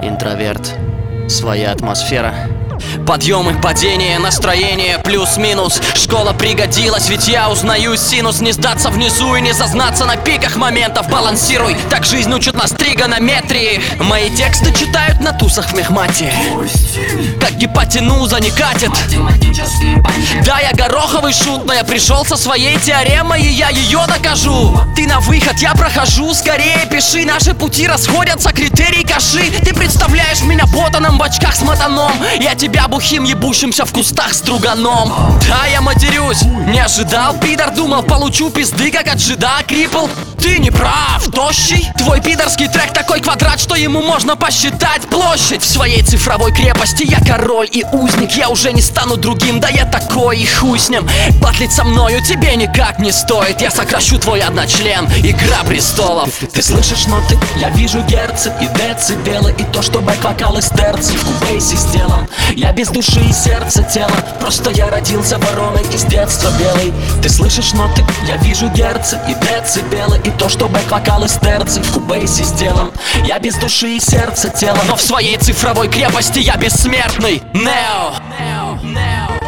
Интроверт. Своя атмосфера. Подъемы, падения, настроение, плюс-минус. Школа пригодилась, ведь я узнаю синус. Не сдаться внизу и не зазнаться на пиках моментов. Балансируй, так жизнь учит нас тригонометрии. Мои тексты читают на тусах в мехмате. Как гипотенуза не катит. Да, я гороховый шут, но я пришел со своей теоремой, и я ее докажу. Ты на выход, я прохожу, скорее пиши. Наши пути расходятся, критерий каши. Ты представляешь меня ботаном в очках с мотаном. Я тебя бухим, ебущимся в кустах с друганом. Да, я матерюсь, не ожидал, пидор. Думал, получу пизды, как от жида крипл. Ты не прав, тощий. Твой пидорский трек такой квадрат, что ему можно посчитать площадь. В своей цифровой крепости я король и узник. Я уже не стану другим, да я такой, и хуй с ним. Батлить со мною тебе никак не стоит. Я сокращу твой одночлен, игра престолов. Ты слышишь ноты? Я вижу герцы и децибелы. И то, что бэк-вокал из терций в кубейсе сделан. Я без души и сердца тела. Просто я родился вороной из детства белый. Ты слышишь ноты? Я вижу герцы и децибелы. И то, что бэк-вокал из терций в кубейсе сделан. Я без души и сердца тела. Но в своей цифровой крепости я бессмертный. Нео.